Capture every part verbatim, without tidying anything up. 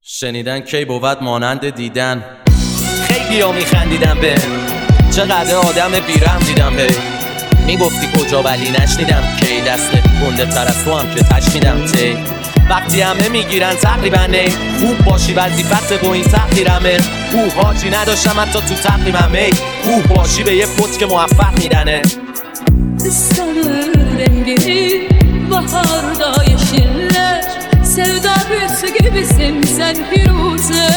شنیدن کی بود مانند دیدن. خیلی ها میخندیدم به چقدر آدم بیرم دیدم به میگفتی کجا ولی نشنیدم کی دست گنده تر از تو هم که تشنیدم تی وقتی همه میگیرن تقریبا نی خوب باشی وظیفت با این تقدیرمه او حاجی نداشتم حتی تو تقریبمه او باشی به یه فوت که موفق میدنه. Sarı rengini baharda yeşiller Sevda büyüsü gibisin sen Firuze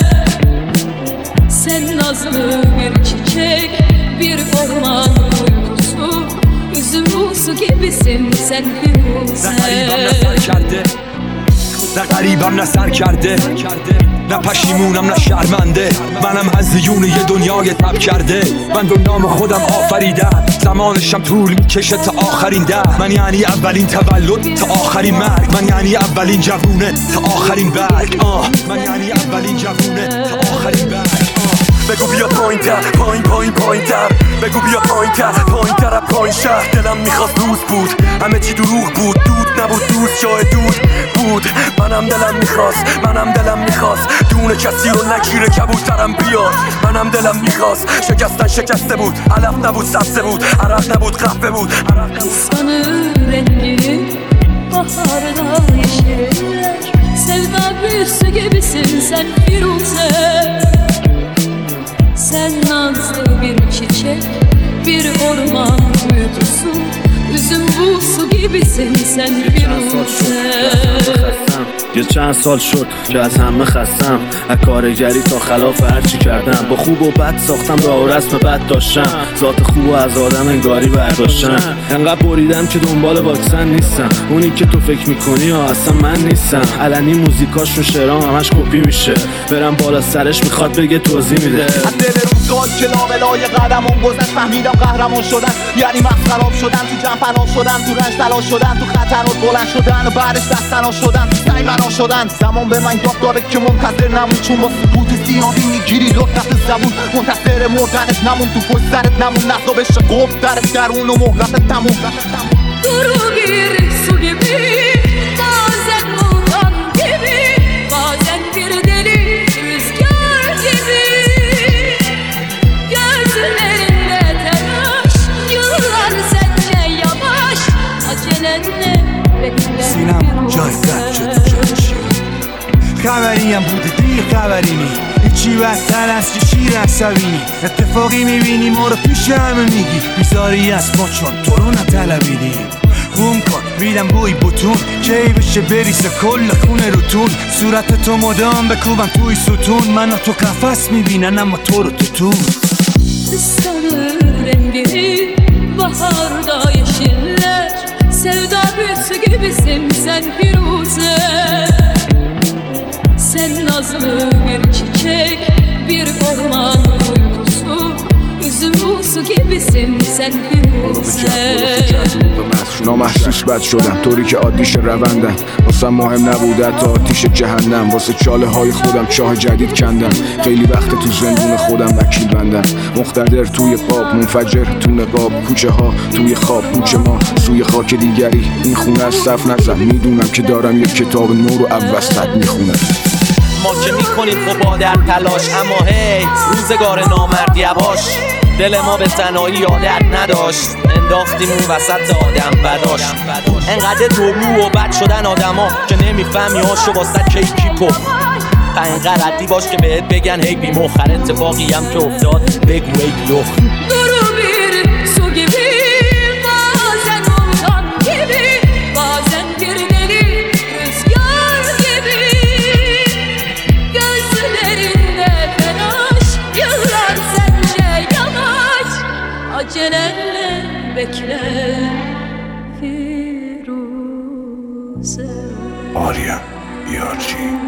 Sen nazlı bir çiçek bir orman uykusu Üzüm rusu gibisin sen Firuze نه غریبم نه سر کرده نه پشیمونم نه شرمنده منم هزیون یه دنیای تب کرده من دنیام خودم آفریدم زمانشم طول میکشه تا آخرین ده من یعنی اولین تولد تا آخرین مرگ من یعنی اولین جوونه تا آخرین برگ آه من یعنی اولین جوونه تا آخرین برگ بگو بیا پایین تر پایین پایین پایین تر بگو بیا پایین تر پایین تر از پایین شهر دلم میخواست روز بود همه چی دروغ بود دود نبود دوست جای دود بود منم دلم میخواست منم دلم میخواست دونه کسی رو نگیره کبوترم بیاد منم دلم میخواست شکستن شکسته بود علف نبود سبزه بود عرق نبود قهوه بود Sanı rengini baharda yeşiller Sevda büyüsü gibisin sen Firuze Sen nazlı bir çiçek, bir orman uykusu Üzüm buğusu gibisin sen Firuze یه چند سال شد که از همه خستم از کارگری تا خلاف هرچی کردم با خوب و بد ساختم راه و رسم بد داشتم ذات خوب و از آدم انگاری برداشتم انقدر بریدم که دنبال واکسن نیستم اونی که تو فکر میکنی ها اصلا من نیستم علنی موزیکاشون شعرام همش کپی میشه برم بالا سرش میخواد بگه توضیح میده از دل روزگار که لابلای قدمون گذشت فهمیدم قهرمان شدن یعنی مخراب شدن تو جمع فنا شدن تو رنج تلاش شدن تو خطرات بلند شدن و بعدش دستنا شدن تو سعی بنا شدن زمان به من یاد داره که منتظر نمون چون با سکوت سیاهی میگیری لطفت زبون منتظر مردنش نمون تو پشت سرت نمون نصابش گفت درت درون و مهلت تموم Duru bir su gibi bazen muğdan gibi Bazen bir deli rüzgar gibi Gözlerinde telaş yıllar sence yavaş Acelenle bekle سینم جای قد شده جای شیر خبریم بوده دیر خبرینی هیچی بدتر از که شیر عصبینی اتفاقی میبینی ما رو پیش همه میگی بیزاری از ما چون تو رو نطلبیدیم بوم کن میدم بوی بوتون کی بشه بریسه کل خونه روتون صورت تو مدام بکوبم توی ستون من تو قفس میبینن اما تو رو تو تو Sarı rengini baharda yeşiller Sevda büyüsü gibisin sen Firuze Sen nazlı bir çiçek, bir orman uykusu Üzüm buğusu gibisin sen Firuze نامحسوس بد شدم طوری که عادیش روندم واسه مهم نبوده تا آتیش جهنم واسه چاله های خودم چاه جدید کندم خیلی وقت تو زندون خودم وکیل بندم مقتدر توی قاب منفجر تو نقاب کوچه ها توی خواب کوچه ما سوی خاک دیگری این خونه از صف نزم میدونم که دارم یک کتاب نو رو اوسط میخونم ما که میکنیم خب در تلاش اما هی روزگار نامرد یواش دل ما به تنهایی عادت نداشت انداختیم اون وسط آدم بداش انقدر درو و بد شدن آدما که نمیفهمی هاشو واسه کیکی پف تا اینقدر ردی باش که بهت بگن هی بی مخر اتفاقی هم که افتاد بگو ای لخ Duru bir su gibi bazen muğdan gibi Bazen bir deli rüzgar gibi Gözlerinde telaş yıllar sence yavaş Acelenle bekle Firuze آریا یارچی